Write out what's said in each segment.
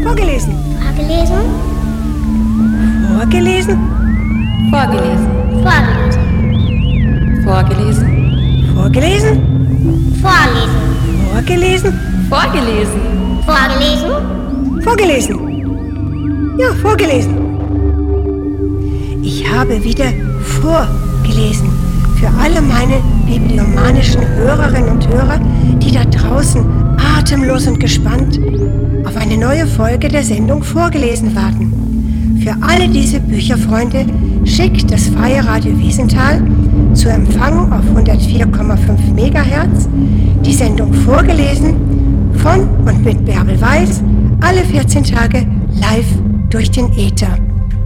Vorgelesen. Vorgelesen. Vorgelesen. Vorgelesen. Vorgelesen. Vorgelesen. Vorgelesen. Vorgelesen. Vorgelesen. Vorgelesen. Vorgelesen. Vorgelesen. Ja, vorgelesen. Ich habe wieder vorgelesen. Für alle meine bibliomanischen Hörerinnen und Hörer, die da draußen atemlos und gespannt auf eine neue Folge der Sendung Vorgelesen warten. Für alle diese Bücherfreunde schickt das Freie Radio Wiesenthal zu Empfang auf 104,5 MHz die Sendung Vorgelesen von und mit Bärbel Weiß alle 14 Tage live durch den Äther.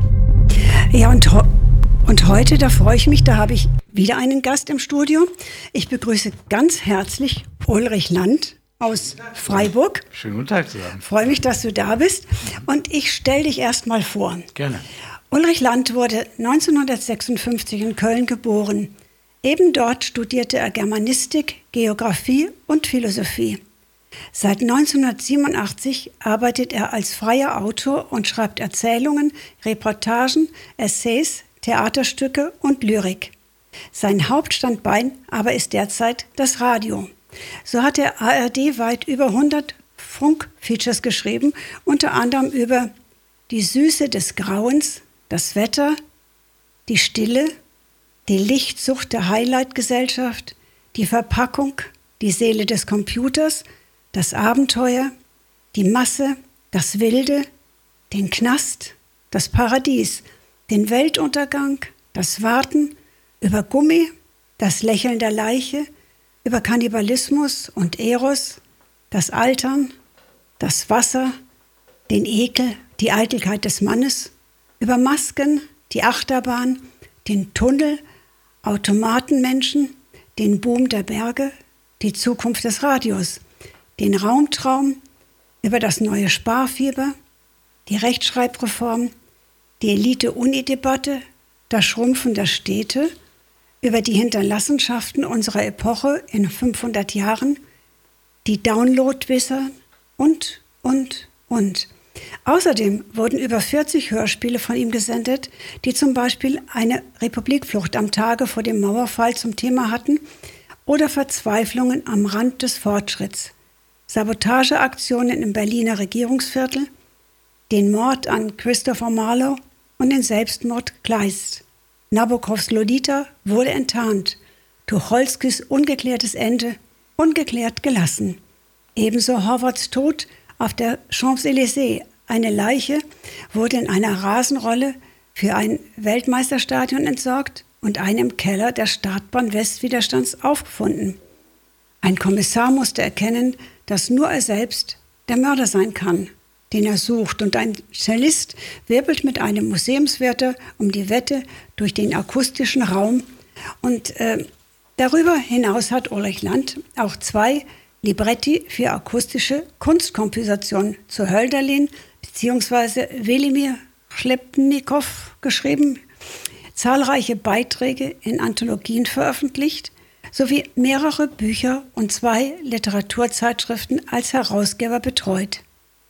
Ja, und heute, da freue ich mich, da habe ich wieder einen Gast im Studio. Ich begrüße ganz herzlich Ulrich Land aus Freiburg. Schönen guten Tag zusammen. Freue mich, dass du da bist. Und ich stelle dich erst mal vor. Gerne. Ulrich Land wurde 1956 in Köln geboren. Eben dort studierte er Germanistik, Geographie und Philosophie. Seit 1987 arbeitet er als freier Autor und schreibt Erzählungen, Reportagen, Essays, Theaterstücke und Lyrik. Sein Hauptstandbein aber ist derzeit das Radio. So hat er ARD-weit über 100 Funkfeatures geschrieben, unter anderem über die Süße des Grauens, das Wetter, die Stille, die Lichtsucht der Highlight-Gesellschaft, die Verpackung, die Seele des Computers, das Abenteuer, die Masse, das Wilde, den Knast, das Paradies, den Weltuntergang, das Warten, über Gummi, das Lächeln der Leiche, über Kannibalismus und Eros, das Altern, das Wasser, den Ekel, die Eitelkeit des Mannes, über Masken, die Achterbahn, den Tunnel, Automatenmenschen, den Boom der Berge, die Zukunft des Radios, den Raumtraum, über das neue Sparfieber, die Rechtschreibreform, die Elite-Uni-Debatte, das Schrumpfen der Städte, über die Hinterlassenschaften unserer Epoche in 500 Jahren, die Download-Wisser und. Außerdem wurden über 40 Hörspiele von ihm gesendet, die zum Beispiel eine Republikflucht am Tage vor dem Mauerfall zum Thema hatten oder Verzweiflungen am Rand des Fortschritts, Sabotageaktionen im Berliner Regierungsviertel, den Mord an Christopher Marlowe und den Selbstmord Kleist. Nabokovs Lolita wurde enttarnt, Tucholskys ungeklärtes Ende ungeklärt gelassen. Ebenso Horvaths Tod auf der Champs-Élysées. Eine Leiche wurde in einer Rasenrolle für ein Weltmeisterstadion entsorgt und eine im Keller der Startbahn Westwiderstands aufgefunden. Ein Kommissar musste erkennen, dass nur er selbst der Mörder sein kann, den er sucht. Und ein Cellist wirbelt mit einem Museumswärter um die Wette durch den akustischen Raum. Und darüber hinaus hat Ulrich Land auch 2 Libretti für akustische Kunstkompositionen zu Hölderlin bzw. Welimir Schlepnikow geschrieben, zahlreiche Beiträge in Anthologien veröffentlicht, sowie mehrere Bücher und 2 Literaturzeitschriften als Herausgeber betreut.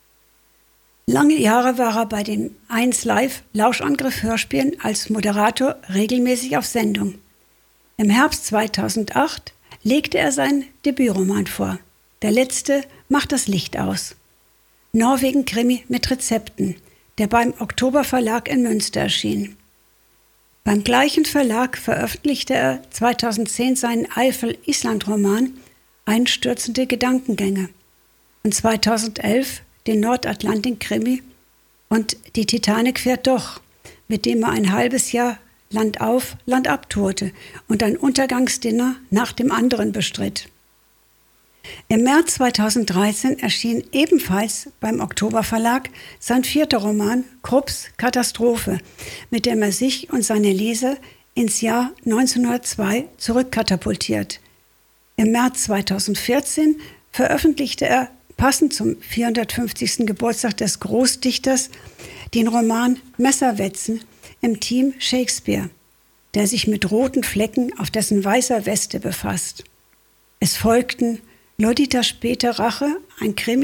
Lange Jahre war er bei den 1Live Lauschangriff-Hörspielen als Moderator regelmäßig auf Sendung. Im Herbst 2008 legte er seinen Debütroman vor. Der letzte macht das Licht aus. Norwegen-Krimi mit Rezepten, der beim Oktober Verlag in Münster erschien. Beim gleichen Verlag veröffentlichte er 2010 seinen Eifel-Island-Roman Einstürzende Gedankengänge und 2011 den Nordatlantik-Krimi und Die Titanic fährt doch, mit dem er ein halbes Jahr Land auf, Land ab tourte und ein Untergangsdinner nach dem anderen bestritt. Im März 2013 erschien ebenfalls beim Oktober Verlag sein 4. Roman Krupps Katastrophe, mit dem er sich und seine Leser ins Jahr 1902 zurückkatapultiert. Im März 2014 veröffentlichte er passend zum 450. Geburtstag des Großdichters den Roman Messerwetzen im Team Shakespeare, der sich mit roten Flecken auf dessen weißer Weste befasst. Es folgten Lolita späte Rache, ein Krimi,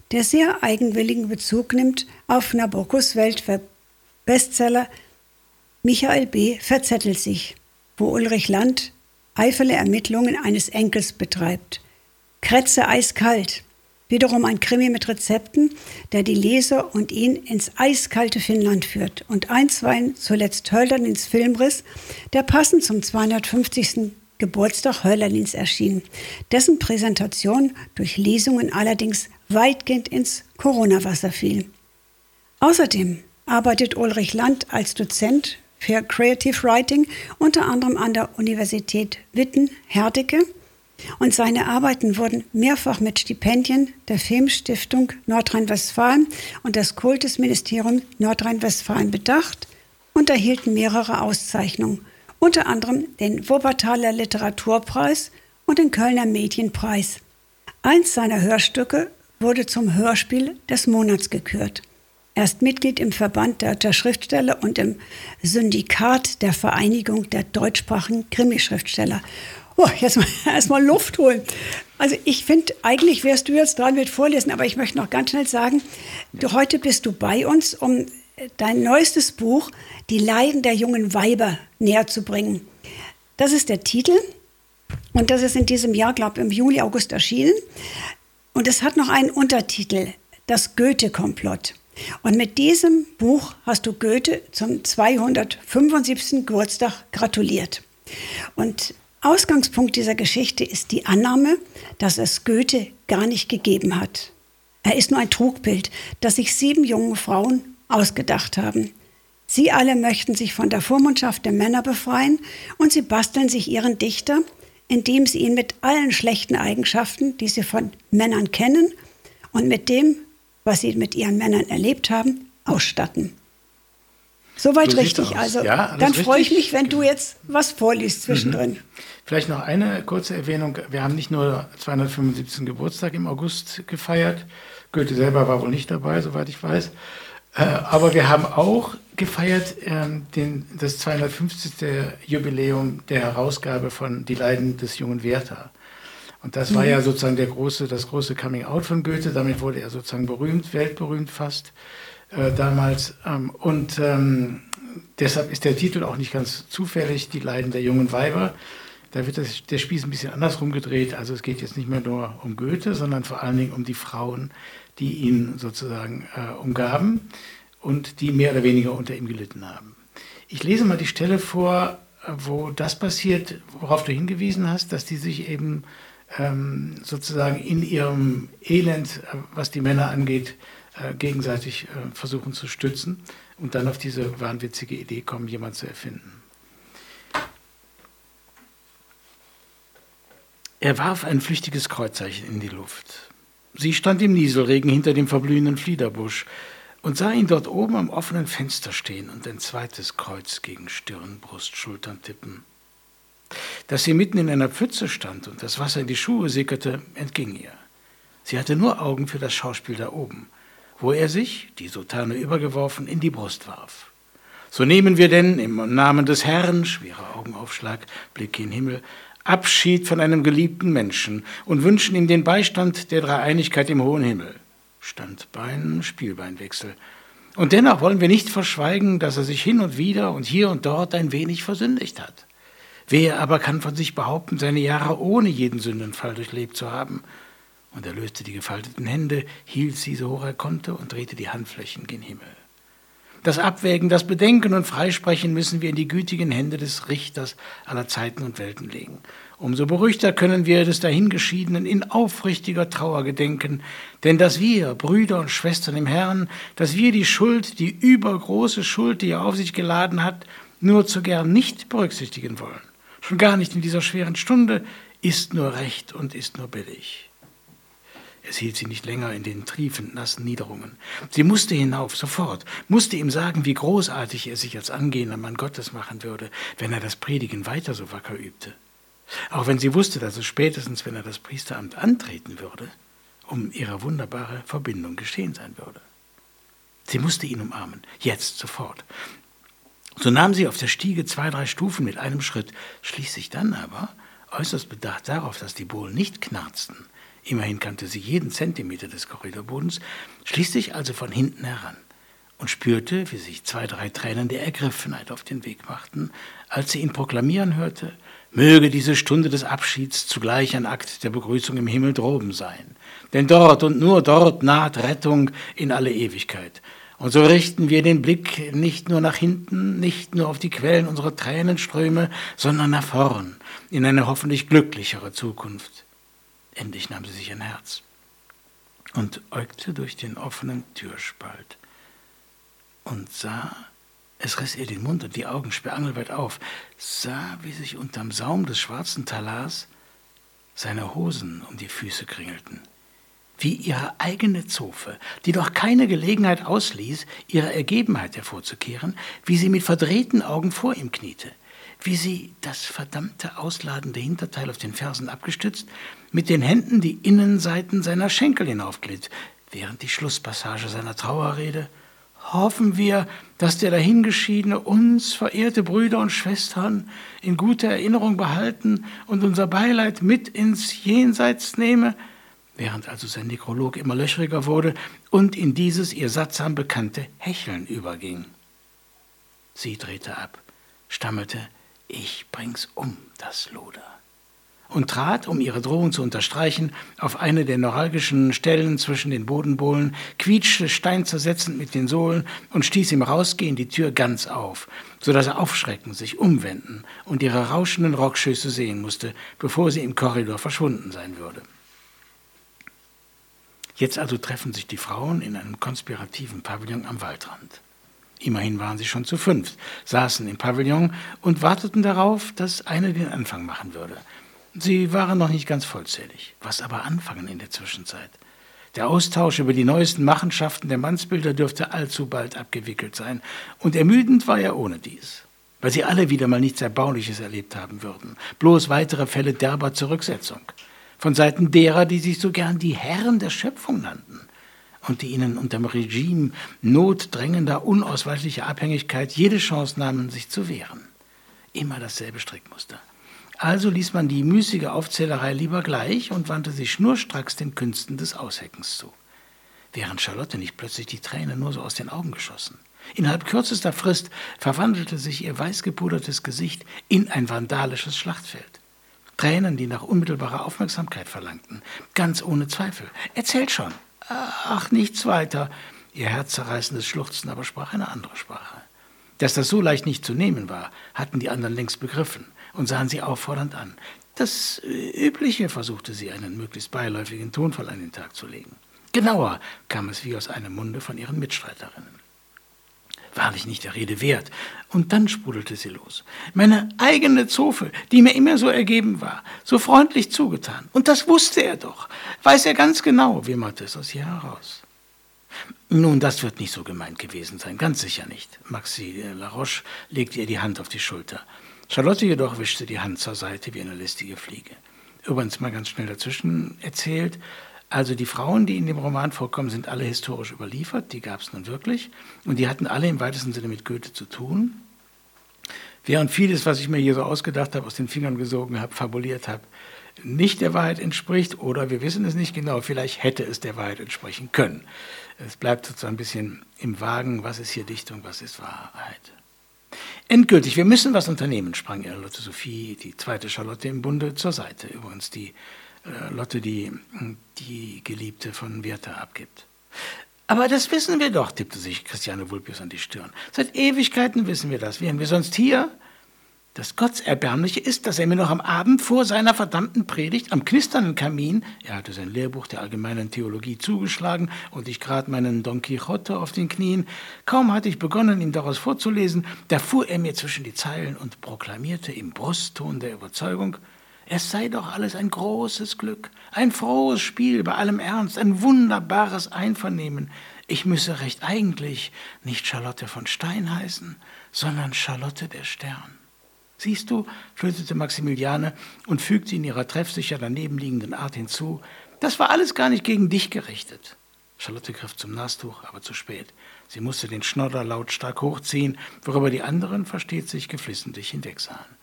der sehr eigenwilligen Bezug nimmt auf Nabokovs Weltbestseller Michael B. verzettelt sich, wo Ulrich Land eiferne Ermittlungen eines Enkels betreibt. Kretze eiskalt, wiederum ein Krimi mit Rezepten, der die Leser und ihn ins eiskalte Finnland führt und einstweilen zuletzt Hölderlins Filmriss, der passend zum 250. Geburtstag Hölderlins erschien, dessen Präsentation durch Lesungen allerdings weitgehend ins Corona-Wasser fiel. Außerdem arbeitet Ulrich Land als Dozent für Creative Writing unter anderem an der Universität Witten-Herdecke und seine Arbeiten wurden mehrfach mit Stipendien der Filmstiftung Nordrhein-Westfalen und des Kultusministeriums Nordrhein-Westfalen bedacht und erhielten mehrere Auszeichnungen, unter anderem den Wuppertaler Literaturpreis und den Kölner Medienpreis. Eins seiner Hörstücke wurde zum Hörspiel des Monats gekürt. Er ist Mitglied im Verband Deutscher Schriftsteller und im Syndikat der Vereinigung der deutschsprachigen Krimischriftsteller. Oh, jetzt erstmal Luft holen. Also ich finde, eigentlich wärst du jetzt dran mit Vorlesen, aber ich möchte noch ganz schnell sagen, heute bist du bei uns, um dein neuestes Buch, Die Leiden der jungen Weiber, näher zu bringen. Das ist der Titel und das ist in diesem Jahr, glaube ich, im Juli, August erschienen. Und es hat noch einen Untertitel, das Goethe-Komplott. Und mit diesem Buch hast du Goethe zum 275. Geburtstag gratuliert. Und Ausgangspunkt dieser Geschichte ist die Annahme, dass es Goethe gar nicht gegeben hat. Er ist nur ein Trugbild, das sich 7 junge Frauen ausgedacht haben. Sie alle möchten sich von der Vormundschaft der Männer befreien und sie basteln sich ihren Dichter, indem sie ihn mit allen schlechten Eigenschaften, die sie von Männern kennen und mit dem, was sie mit ihren Männern erlebt haben, ausstatten. Soweit so richtig. Also ja, dann freue ich mich, wenn du jetzt was vorliest zwischendrin. Vielleicht noch eine kurze Erwähnung. Wir haben nicht nur 275. Geburtstag im August gefeiert. Goethe selber war wohl nicht dabei, soweit ich weiß. Aber wir haben auch gefeiert das 250. Jubiläum der Herausgabe von Die Leiden des jungen Werther. Und das war ja sozusagen das große Coming-out von Goethe. Damit wurde er sozusagen berühmt, weltberühmt fast damals. Deshalb ist der Titel auch nicht ganz zufällig, Die Leiden der jungen Weiber. Da wird der Spieß ein bisschen andersrum gedreht. Also es geht jetzt nicht mehr nur um Goethe, sondern vor allen Dingen um die Frauen, die ihn sozusagen umgaben und die mehr oder weniger unter ihm gelitten haben. Ich lese mal die Stelle vor, wo das passiert, worauf du hingewiesen hast, dass die sich eben sozusagen in ihrem Elend, was die Männer angeht, gegenseitig versuchen zu stützen und dann auf diese wahnwitzige Idee kommen, jemanden zu erfinden. Er warf ein flüchtiges Kreuzzeichen in die Luft. Sie stand im Nieselregen hinter dem verblühenden Fliederbusch und sah ihn dort oben am offenen Fenster stehen und ein zweites Kreuz gegen Stirn, Brust, Schultern tippen. Dass sie mitten in einer Pfütze stand und das Wasser in die Schuhe sickerte, entging ihr. Sie hatte nur Augen für das Schauspiel da oben, wo er sich, die Soutane übergeworfen, in die Brust warf. So nehmen wir denn im Namen des Herrn, schwerer Augenaufschlag, Blick in den Himmel, Abschied von einem geliebten Menschen und wünschen ihm den Beistand der Dreieinigkeit im hohen Himmel. Standbein, Spielbeinwechsel. Und dennoch wollen wir nicht verschweigen, dass er sich hin und wieder und hier und dort ein wenig versündigt hat. Wer aber kann von sich behaupten, seine Jahre ohne jeden Sündenfall durchlebt zu haben? Und er löste die gefalteten Hände, hielt sie so hoch er konnte und drehte die Handflächen gen Himmel. Das Abwägen, das Bedenken und Freisprechen müssen wir in die gütigen Hände des Richters aller Zeiten und Welten legen. Umso beruhigter können wir des Dahingeschiedenen in aufrichtiger Trauer gedenken, denn dass wir, Brüder und Schwestern im Herrn, dass wir die Schuld, die übergroße Schuld, die er auf sich geladen hat, nur zu gern nicht berücksichtigen wollen. Schon gar nicht in dieser schweren Stunde, ist nur recht und ist nur billig. Es hielt sie nicht länger in den triefend nassen Niederungen. Sie musste hinauf, sofort, musste ihm sagen, wie großartig er sich als angehender Mann Gottes machen würde, wenn er das Predigen weiter so wacker übte. Auch wenn sie wusste, dass es spätestens, wenn er das Priesteramt antreten würde, um ihre wunderbare Verbindung geschehen sein würde. Sie musste ihn umarmen, jetzt, sofort. So nahm sie auf der Stiege 2, 3 Stufen mit einem Schritt, schließlich dann aber äußerst bedacht darauf, dass die Bohlen nicht knarzten, immerhin kannte sie jeden Zentimeter des Korridorbodens, schließlich also von hinten heran und spürte, wie sich 2, 3 Tränen der Ergriffenheit auf den Weg machten, als sie ihn proklamieren hörte: Möge diese Stunde des Abschieds zugleich ein Akt der Begrüßung im Himmel droben sein. Denn dort und nur dort naht Rettung in alle Ewigkeit. Und so richten wir den Blick nicht nur nach hinten, nicht nur auf die Quellen unserer Tränenströme, sondern nach vorn, in eine hoffentlich glücklichere Zukunft. Endlich nahm sie sich ein Herz und äugte durch den offenen Türspalt und sah, es riss ihr den Mund und die Augen sperrangelweit auf, sah, wie sich unterm Saum des schwarzen Talars seine Hosen um die Füße kringelten, wie ihre eigene Zofe, die doch keine Gelegenheit ausließ, ihre Ergebenheit hervorzukehren, wie sie mit verdrehten Augen vor ihm kniete, wie sie, das verdammte ausladende Hinterteil auf den Fersen abgestützt, mit den Händen die Innenseiten seiner Schenkel hinaufglitt, während die Schlusspassage seiner Trauerrede: Hoffen wir, dass der Dahingeschiedene uns, verehrte Brüder und Schwestern, in guter Erinnerung behalten und unser Beileid mit ins Jenseits nehme, während also sein Nekrolog immer löchriger wurde und in dieses ihr sattsam bekannte Hecheln überging. Sie drehte ab, stammelte: Ich bring's um, das Loder, und trat, um ihre Drohung zu unterstreichen, auf eine der neuralgischen Stellen zwischen den Bodenbohlen, quietschte steinzersetzend mit den Sohlen und stieß im Rausgehen die Tür ganz auf, so dass er aufschrecken, sich umwenden und ihre rauschenden Rockschöße sehen musste, bevor sie im Korridor verschwunden sein würde. Jetzt also treffen sich die Frauen in einem konspirativen Pavillon am Waldrand. Immerhin waren sie schon zu 5, saßen im Pavillon und warteten darauf, dass eine den Anfang machen würde. Sie waren noch nicht ganz vollzählig. Was aber anfangen in der Zwischenzeit? Der Austausch über die neuesten Machenschaften der Mannsbilder dürfte allzu bald abgewickelt sein. Und ermüdend war er ohne dies, weil sie alle wieder mal nichts Erbauliches erlebt haben würden. Bloß weitere Fälle derber Zurücksetzung. Von Seiten derer, die sich so gern die Herren der Schöpfung nannten und die ihnen unter dem Regime notdrängender, unausweichlicher Abhängigkeit jede Chance nahmen, sich zu wehren. Immer dasselbe Strickmuster. Also ließ man die müßige Aufzählerei lieber gleich und wandte sich schnurstracks den Künsten des Ausheckens zu. Während Charlotte nicht plötzlich die Tränen nur so aus den Augen geschossen. Innerhalb kürzester Frist verwandelte sich ihr weißgepudertes Gesicht in ein vandalisches Schlachtfeld. Tränen, die nach unmittelbarer Aufmerksamkeit verlangten, ganz ohne Zweifel. Erzählt schon. Ach, nichts weiter. Ihr herzzerreißendes Schluchzen aber sprach eine andere Sprache. Dass das so leicht nicht zu nehmen war, hatten die anderen längst begriffen und sahen sie auffordernd an. Das Übliche, versuchte sie, einen möglichst beiläufigen Tonfall an den Tag zu legen. Genauer kam es wie aus einem Munde von ihren Mitstreiterinnen. Wahrlich nicht der Rede wert. Und dann sprudelte sie los. Meine eigene Zofe, die mir immer so ergeben war, so freundlich zugetan. Und das wusste er doch. Weiß er ganz genau, wimmerte es aus ihr heraus. Nun, das wird nicht so gemeint gewesen sein, ganz sicher nicht. Maxi Laroche legte ihr die Hand auf die Schulter. Charlotte jedoch wischte die Hand zur Seite wie eine listige Fliege. Übrigens mal ganz schnell dazwischen erzählt, also die Frauen, die in dem Roman vorkommen, sind alle historisch überliefert, die gab es nun wirklich. Und die hatten alle im weitesten Sinne mit Goethe zu tun. Während vieles, was ich mir hier so ausgedacht habe, aus den Fingern gesogen habe, fabuliert habe, nicht der Wahrheit entspricht oder wir wissen es nicht genau, vielleicht hätte es der Wahrheit entsprechen können. Es bleibt sozusagen ein bisschen im Wagen, was ist hier Dichtung, was ist Wahrheit. Endgültig, wir müssen was unternehmen, sprang ihr Lotte Sophie, die zweite Charlotte im Bunde, zur Seite. Übrigens die Lotte, die Geliebte von Werther abgibt. Aber das wissen wir doch, tippte sich Christiane Vulpius an die Stirn. Seit Ewigkeiten wissen wir das. Wären wir sonst hier? Das Gottserbärmliche ist, dass er mir noch am Abend vor seiner verdammten Predigt am knisternden Kamin, er hatte sein Lehrbuch der allgemeinen Theologie zugeschlagen und ich grad meinen Don Quixote auf den Knien, kaum hatte ich begonnen, ihm daraus vorzulesen, da fuhr er mir zwischen die Zeilen und proklamierte im Brustton der Überzeugung, es sei doch alles ein großes Glück, ein frohes Spiel bei allem Ernst, ein wunderbares Einvernehmen. Ich müsse recht eigentlich nicht Charlotte von Stein heißen, sondern Charlotte der Stern. Siehst du, flötete Maximiliane und fügte in ihrer treffsicher daneben liegenden Art hinzu, das war alles gar nicht gegen dich gerichtet. Charlotte griff zum Nastuch, aber zu spät. Sie musste den Schnodder lautstark hochziehen, worüber die anderen, versteht sich, geflissentlich hinwegsahen.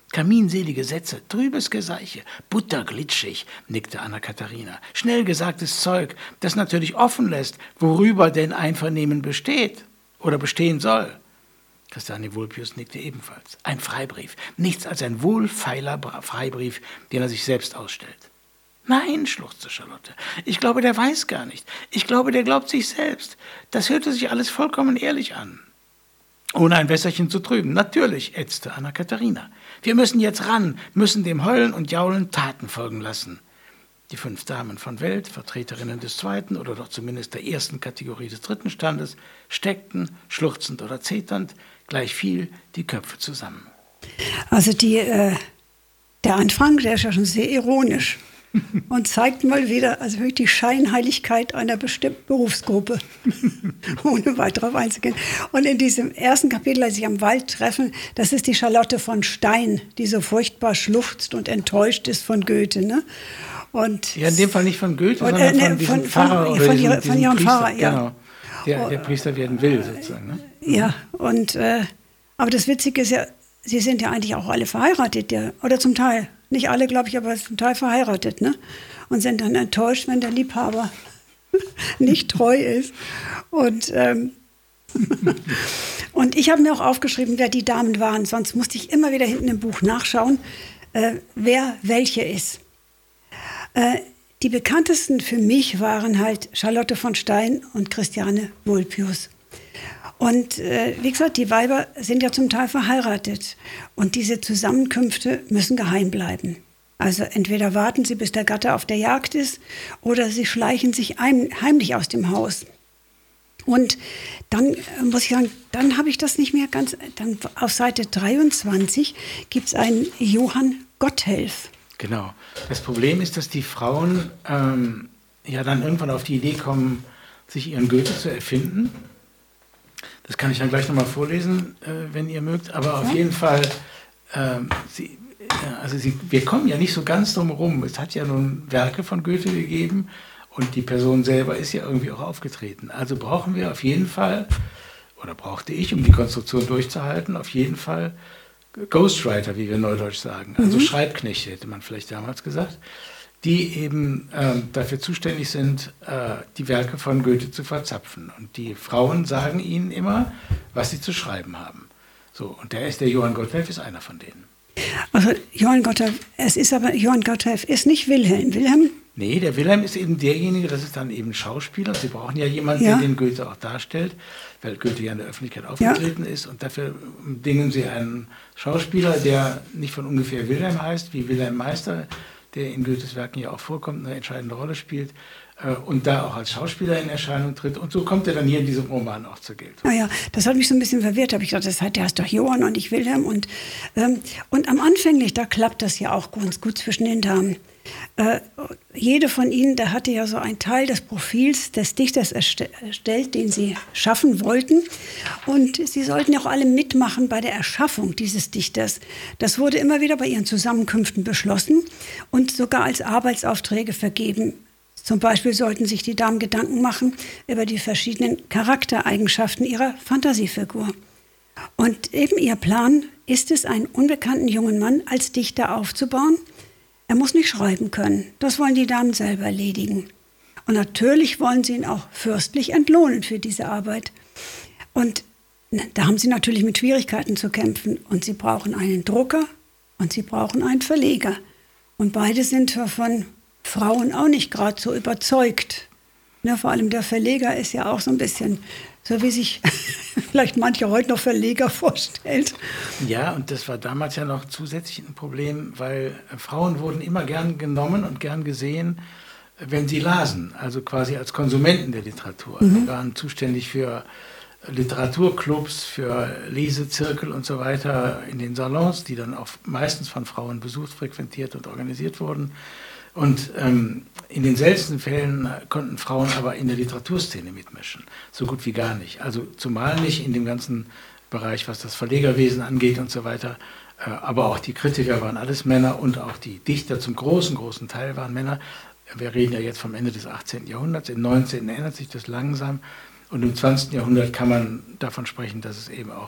Kaminselige Sätze, trübes Geseiche, butterglitschig, nickte Anna-Katharina. Schnell gesagtes Zeug, das natürlich offen lässt, worüber denn Einvernehmen besteht oder bestehen soll. Christiane Vulpius nickte ebenfalls. Ein Freibrief, nichts als ein wohlfeiler Freibrief, den er sich selbst ausstellt. Nein, schluchzte Charlotte, ich glaube, der weiß gar nicht. Ich glaube, der glaubt sich selbst. Das hörte sich alles vollkommen ehrlich an. Ohne ein Wässerchen zu trüben. Natürlich, ätzte Anna-Katharina. Wir müssen jetzt ran, müssen dem Heulen und Jaulen Taten folgen lassen. Die 5 Damen von Welt, Vertreterinnen des 2. oder doch zumindest der 1. Kategorie des 3. Standes, steckten, schluchzend oder zeternd, gleich viel die Köpfe zusammen. Also der Anfang, der ist ja schon sehr ironisch und zeigt mal wieder also wirklich die Scheinheiligkeit einer bestimmten Berufsgruppe, ohne weiter darauf einzugehen. Und in diesem ersten Kapitel, als sie am Wald treffen, das ist die Charlotte von Stein, die so furchtbar schluchzt und enttäuscht ist von Goethe. Ne? Und ja, in dem Fall nicht von Goethe, sondern von diesem Pfarrer oder diesem ihrem Priester, Pfarrer, ja. Genau, der Priester werden will, sozusagen. Ne? Ja, und aber das Witzige ist ja, sie sind ja eigentlich auch alle verheiratet, ja, oder zum Teil. Nicht alle, glaube ich, aber zum Teil verheiratet, ne? Und sind dann enttäuscht, wenn der Liebhaber nicht treu ist. Und ich habe mir auch aufgeschrieben, wer die Damen waren. Sonst musste ich immer wieder hinten im Buch nachschauen, wer welche ist. Die bekanntesten für mich waren halt Charlotte von Stein und Christiane Vulpius. Und wie gesagt, die Weiber sind ja zum Teil verheiratet. Und diese Zusammenkünfte müssen geheim bleiben. Also entweder warten sie, bis der Gatte auf der Jagd ist, oder sie schleichen sich heimlich aus dem Haus. Und dann muss ich sagen, dann habe ich das nicht mehr ganz. Dann auf Seite 23 gibt es einen Johann Gotthelf. Genau. Das Problem ist, dass die Frauen ja dann irgendwann auf die Idee kommen, sich ihren Goethe zu erfinden. Das kann ich dann gleich nochmal vorlesen, wenn ihr mögt. Aber auf jeden Fall, wir kommen ja nicht so ganz drum herum. Es hat ja nun Werke von Goethe gegeben und die Person selber ist ja irgendwie auch aufgetreten. Also brauchen wir auf jeden Fall, oder brauchte ich, um die Konstruktion durchzuhalten, auf jeden Fall Ghostwriter, wie wir neudeutsch sagen. Also Schreibknechte, hätte man vielleicht damals gesagt, die eben dafür zuständig sind, die Werke von Goethe zu verzapfen. Und die Frauen sagen ihnen immer, was sie zu schreiben haben. So, und der Johann Gotthelf ist einer von denen. Also Johann Gotthelf ist nicht Wilhelm. Wilhelm? Nee, der Wilhelm ist eben derjenige, das ist dann eben Schauspieler. Sie brauchen ja jemanden, der den Goethe auch darstellt, weil Goethe ja in der Öffentlichkeit aufgetreten ist. Und dafür dingen sie einen Schauspieler, der nicht von ungefähr Wilhelm heißt, wie Wilhelm Meister, der in Goethes Werken ja auch vorkommt, eine entscheidende Rolle spielt und da auch als Schauspieler in Erscheinung tritt. Und so kommt er dann hier in diesem Roman auch zur Geltung. Naja, das hat mich so ein bisschen verwirrt. Habe ich gedacht, der heißt doch Johann und nicht Wilhelm. Und am Anfänglich, da klappt das ja auch ganz gut zwischen den Damen. Jede von ihnen, da hatte ja so einen Teil des Profils des Dichters erstellt, den sie schaffen wollten. Und sie sollten ja auch alle mitmachen bei der Erschaffung dieses Dichters. Das wurde immer wieder bei ihren Zusammenkünften beschlossen und sogar als Arbeitsaufträge vergeben. Zum Beispiel sollten sich die Damen Gedanken machen über die verschiedenen Charaktereigenschaften ihrer Fantasiefigur. Und eben ihr Plan ist es, einen unbekannten jungen Mann als Dichter aufzubauen. Er muss nicht schreiben können. Das wollen die Damen selber erledigen. Und natürlich wollen sie ihn auch fürstlich entlohnen für diese Arbeit. Und da haben sie natürlich mit Schwierigkeiten zu kämpfen. Und sie brauchen einen Drucker und sie brauchen einen Verleger. Und beide sind von Frauen auch nicht gerade so überzeugt. Ne, vor allem der Verleger ist ja auch so ein bisschen, so wie sich vielleicht manche heute noch Verleger vorstellt. Ja, und das war damals ja noch zusätzlich ein Problem, weil Frauen wurden immer gern genommen und gern gesehen, wenn sie lasen, also quasi als Konsumenten der Literatur. Die waren zuständig für Literaturclubs, für Lesezirkel und so weiter in den Salons, die dann auch meistens von Frauen besucht, frequentiert und organisiert wurden. Und in den seltensten Fällen konnten Frauen aber in der Literaturszene mitmischen, so gut wie gar nicht. Also zumal nicht in dem ganzen Bereich, was das Verlegerwesen angeht und so weiter. Aber auch die Kritiker waren alles Männer und auch die Dichter zum großen Teil waren Männer. Wir reden ja jetzt vom Ende des 18. Jahrhunderts. Im 19. ändert sich das langsam. Und im 20. Jahrhundert kann man davon sprechen, dass es eben auch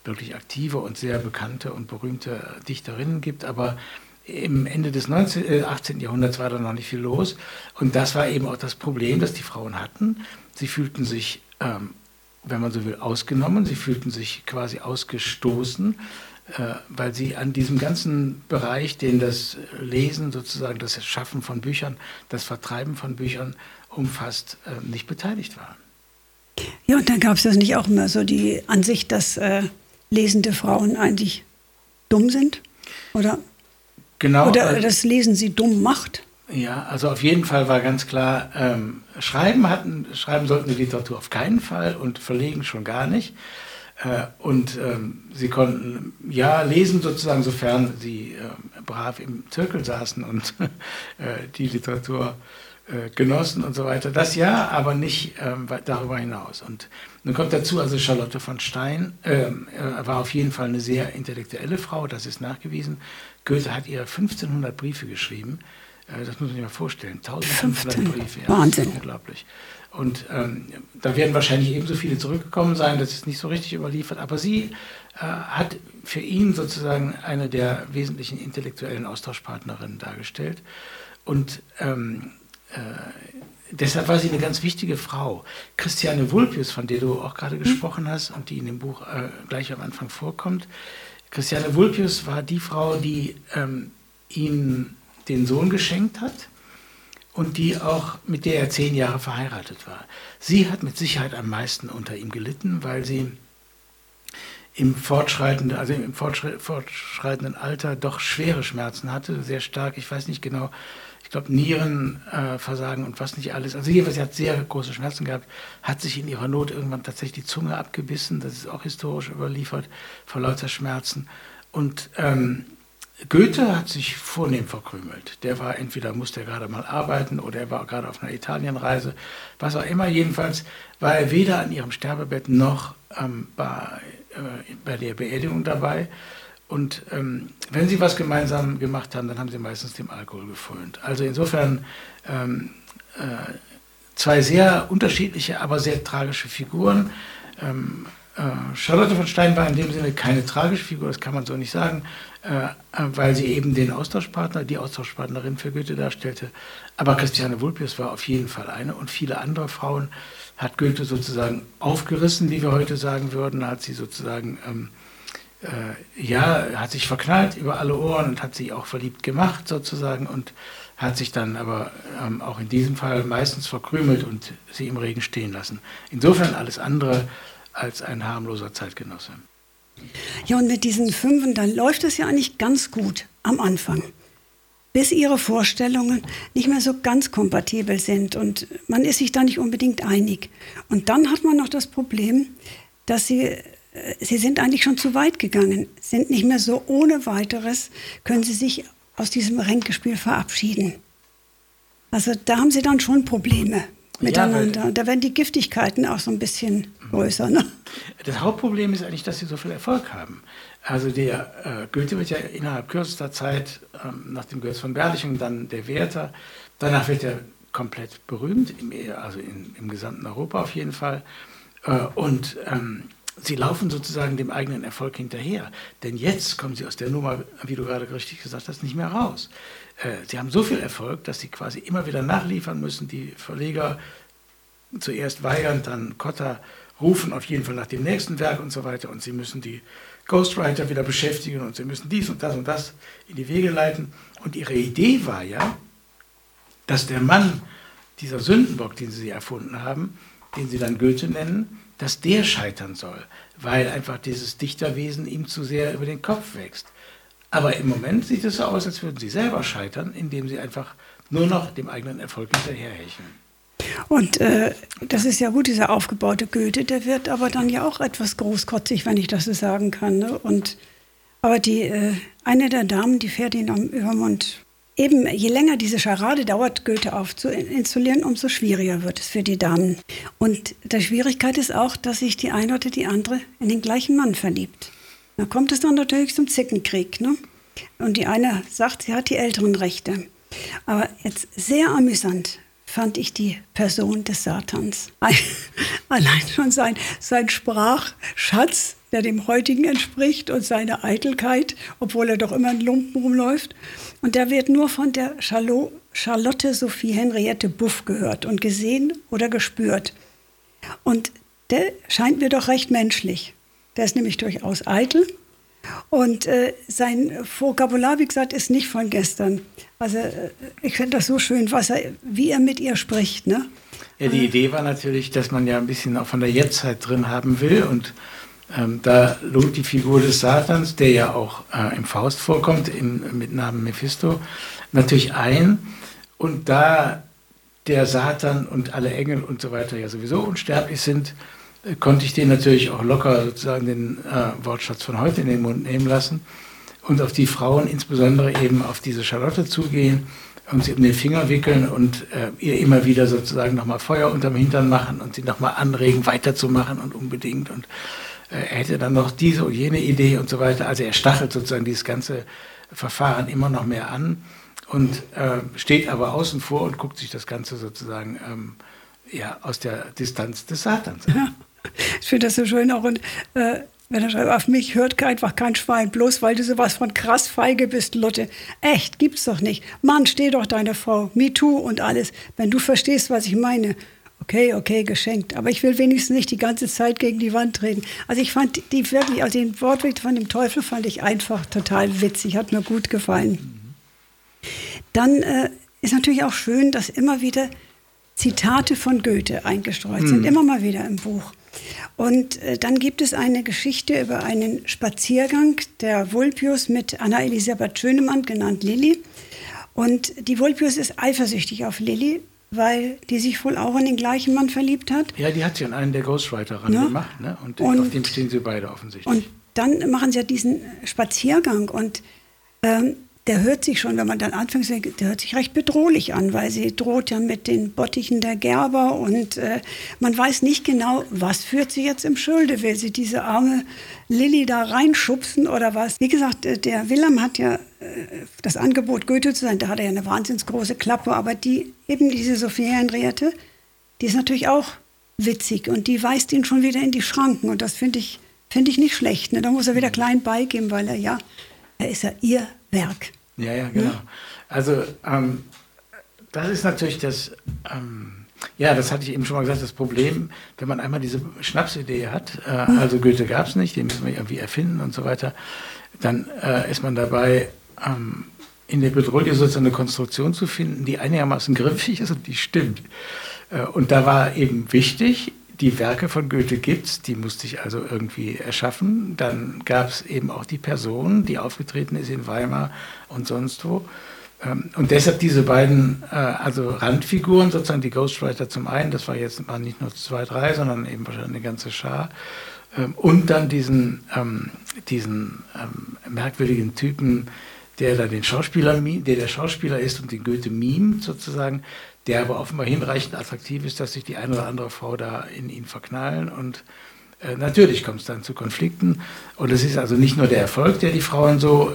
wirklich aktive und sehr bekannte und berühmte Dichterinnen gibt, aber im Ende des 18. Jahrhunderts war da noch nicht viel los. Und das war eben auch das Problem, das die Frauen hatten. Sie fühlten sich, wenn man so will, ausgenommen. Sie fühlten sich quasi ausgestoßen, weil sie an diesem ganzen Bereich, den das Lesen, sozusagen das Schaffen von Büchern, das Vertreiben von Büchern umfasst, nicht beteiligt waren. Ja, und dann gab es das nicht auch immer so die Ansicht, dass lesende Frauen eigentlich dumm sind? Oder Oder das Lesen sie dumm macht? Ja, also auf jeden Fall war ganz klar, schreiben sollten die Literatur auf keinen Fall und verlegen schon gar nicht. Sie konnten lesen sozusagen, sofern sie brav im Zirkel saßen und die Literatur genossen und so weiter. Das ja, aber nicht darüber hinaus. Und nun kommt dazu, also Charlotte von Stein war auf jeden Fall eine sehr intellektuelle Frau, das ist nachgewiesen. Goethe hat ihr 1500 Briefe geschrieben. Das muss man sich mal vorstellen. 1500 Briefe. Ja, Wahnsinn. Unglaublich. Und da werden wahrscheinlich ebenso viele zurückgekommen sein, das ist nicht so richtig überliefert, aber sie hat für ihn sozusagen eine der wesentlichen intellektuellen Austauschpartnerinnen dargestellt. Und deshalb war sie eine ganz wichtige Frau. Christiane Vulpius, von der du auch gerade gesprochen hast und die in dem Buch gleich am Anfang vorkommt. Christiane Vulpius war die Frau, die ihm den Sohn geschenkt hat und mit der er 10 Jahre verheiratet war. Sie hat mit Sicherheit am meisten unter ihm gelitten, weil sie im fortschreitenden Alter doch schwere Schmerzen hatte, sehr stark, ich weiß nicht genau, ich glaube Nierenversagen und was nicht alles. Also jedenfalls, sie hat sehr große Schmerzen gehabt, hat sich in ihrer Not irgendwann tatsächlich die Zunge abgebissen, das ist auch historisch überliefert, vor lauter Schmerzen. Und Goethe hat sich vornehm verkrümelt. Der war musste er gerade mal arbeiten oder er war gerade auf einer Italienreise, was auch immer. Jedenfalls war er weder an ihrem Sterbebett noch bei der Beerdigung dabei. Und wenn sie was gemeinsam gemacht haben, dann haben sie meistens dem Alkohol gefrönt. Also insofern 2 sehr unterschiedliche, aber sehr tragische Figuren. Charlotte von Stein war in dem Sinne keine tragische Figur, das kann man so nicht sagen, weil sie eben die Austauschpartnerin für Goethe darstellte. Aber Christiane Vulpius war auf jeden Fall eine und viele andere Frauen hat Goethe sozusagen aufgerissen, wie wir heute sagen würden, hat sie sozusagen hat sich verknallt über alle Ohren und hat sie auch verliebt gemacht sozusagen und hat sich dann aber auch in diesem Fall meistens verkrümelt und sie im Regen stehen lassen. Insofern alles andere als ein harmloser Zeitgenosse. Ja, und mit diesen 5, dann läuft es ja eigentlich ganz gut am Anfang, bis ihre Vorstellungen nicht mehr so ganz kompatibel sind und man ist sich da nicht unbedingt einig. Und dann hat man noch das Problem, dass sie sind eigentlich schon zu weit gegangen, sind nicht mehr so ohne weiteres, können sie sich aus diesem Ränkespiel verabschieden. Also da haben sie dann schon Probleme miteinander. Ja, da werden die Giftigkeiten auch so ein bisschen größer. Ne? Das Hauptproblem ist eigentlich, dass sie so viel Erfolg haben. Also der Goethe wird ja innerhalb kürzester Zeit, nach dem Götz von Berlichingen, dann der Werther, danach wird er komplett berühmt, im gesamten Europa auf jeden Fall. Sie laufen sozusagen dem eigenen Erfolg hinterher. Denn jetzt kommen sie aus der Nummer, wie du gerade richtig gesagt hast, nicht mehr raus. Sie haben so viel Erfolg, dass sie quasi immer wieder nachliefern müssen. Die Verleger zuerst Weigand, dann Cotta rufen auf jeden Fall nach dem nächsten Werk und so weiter. Und sie müssen die Ghostwriter wieder beschäftigen und sie müssen dies und das in die Wege leiten. Und ihre Idee war ja, dass der Mann, dieser Sündenbock, den sie erfunden haben, den sie dann Goethe nennen, dass der scheitern soll, weil einfach dieses Dichterwesen ihm zu sehr über den Kopf wächst. Aber im Moment sieht es so aus, als würden sie selber scheitern, indem sie einfach nur noch dem eigenen Erfolg hinterherhecheln. Und das ist ja gut, dieser aufgebaute Goethe, der wird aber dann ja auch etwas großkotzig, wenn ich das so sagen kann. Ne? Aber eine der Damen, die fährt ihn am Übermund. Eben, je länger diese Scharade dauert, Goethe aufzuinszenieren, umso schwieriger wird es für die Damen. Und die Schwierigkeit ist auch, dass sich die eine oder die andere in den gleichen Mann verliebt. Da kommt es dann natürlich zum Zickenkrieg. Ne? Und die eine sagt, sie hat die älteren Rechte. Aber jetzt sehr amüsant fand ich die Person des Satans. Allein schon sein Sprachschatz der dem heutigen entspricht und seine Eitelkeit, obwohl er doch immer in Lumpen rumläuft. Und der wird nur von der Charlotte Sophie Henriette Buff gehört und gesehen oder gespürt. Und der scheint mir doch recht menschlich. Der ist nämlich durchaus eitel. Und sein Vokabular, wie gesagt, ist nicht von gestern. Also ich finde das so schön, wie er mit ihr spricht. Ne? Ja, die Idee war natürlich, dass man ja ein bisschen auch von der Jetztzeit drin haben will. Und da lud die Figur des Satans, der ja auch im Faust vorkommt, mit Namen Mephisto, natürlich ein. Und da der Satan und alle Engel und so weiter ja sowieso unsterblich sind, konnte ich den natürlich auch locker sozusagen den Wortschatz von heute in den Mund nehmen lassen und auf die Frauen, insbesondere eben auf diese Charlotte zugehen und sie um den Finger wickeln und ihr immer wieder sozusagen nochmal Feuer unterm Hintern machen und sie nochmal anregen, weiterzumachen und unbedingt. Und er hätte dann noch diese und jene Idee und so weiter. Also er stachelt sozusagen dieses ganze Verfahren immer noch mehr an und steht aber außen vor und guckt sich das Ganze sozusagen aus der Distanz des Satans an. Ja. Ich finde das so schön auch. Und wenn er schreibt, auf mich hört einfach kein Schwein, bloß weil du sowas von krass feige bist, Lotte. Echt, gibt's doch nicht. Mann, steh doch deine Frau, MeToo und alles. Wenn du verstehst, was ich meine. Okay, geschenkt. Aber ich will wenigstens nicht die ganze Zeit gegen die Wand treten. Also ich fand die wirklich, also den Wortwitz von dem Teufel fand ich einfach total witzig. Hat mir gut gefallen. Dann ist natürlich auch schön, dass immer wieder Zitate von Goethe eingestreut sind. Immer mal wieder im Buch. Und dann gibt es eine Geschichte über einen Spaziergang der Vulpius mit Anna Elisabeth Schönemann, genannt Lilli. Und die Vulpius ist eifersüchtig auf Lilli, weil die sich wohl auch in den gleichen Mann verliebt hat. Ja, die hat sie an einen der Ghostwriter rangemacht, ne? Und auf dem stehen sie beide offensichtlich. Und dann machen sie ja diesen Spaziergang und der hört sich schon, wenn man dann anfängt, der hört sich recht bedrohlich an, weil sie droht ja mit den Bottichen der Gerber und man weiß nicht genau, was führt sie jetzt im Schilde. Will sie diese arme Lilli da reinschubsen oder was? Wie gesagt, der Wilhelm hat ja das Angebot, Goethe zu sein, da hat er ja eine wahnsinnig große Klappe, aber diese Sophie Henriette, die ist natürlich auch witzig und die weist ihn schon wieder in die Schranken und das finde ich nicht schlecht. Ne? Da muss er wieder klein beigeben, weil er ist ja ihr Werk. Ja, genau. Also das ist natürlich das, das hatte ich eben schon mal gesagt, das Problem, wenn man einmal diese Schnapsidee hat, also Goethe gab es nicht, den müssen wir irgendwie erfinden und so weiter, dann ist man dabei, in der Bedrohung sozusagen eine Konstruktion zu finden, die einigermaßen griffig ist und die stimmt. Und da war eben wichtig, die Werke von Goethe gibt's, die musste ich also irgendwie erschaffen. Dann gab es eben auch die Person, die aufgetreten ist in Weimar und sonst wo. Und deshalb diese beiden Randfiguren, sozusagen die Ghostwriter zum einen, das waren nicht nur 2, 3, sondern eben wahrscheinlich eine ganze Schar. Und dann diesen merkwürdigen Typen, der der Schauspieler ist und den Goethe mimt sozusagen, der aber offenbar hinreichend attraktiv ist, dass sich die eine oder andere Frau da in ihn verknallen. Und natürlich kommt es dann zu Konflikten. Und es ist also nicht nur der Erfolg, der die Frauen so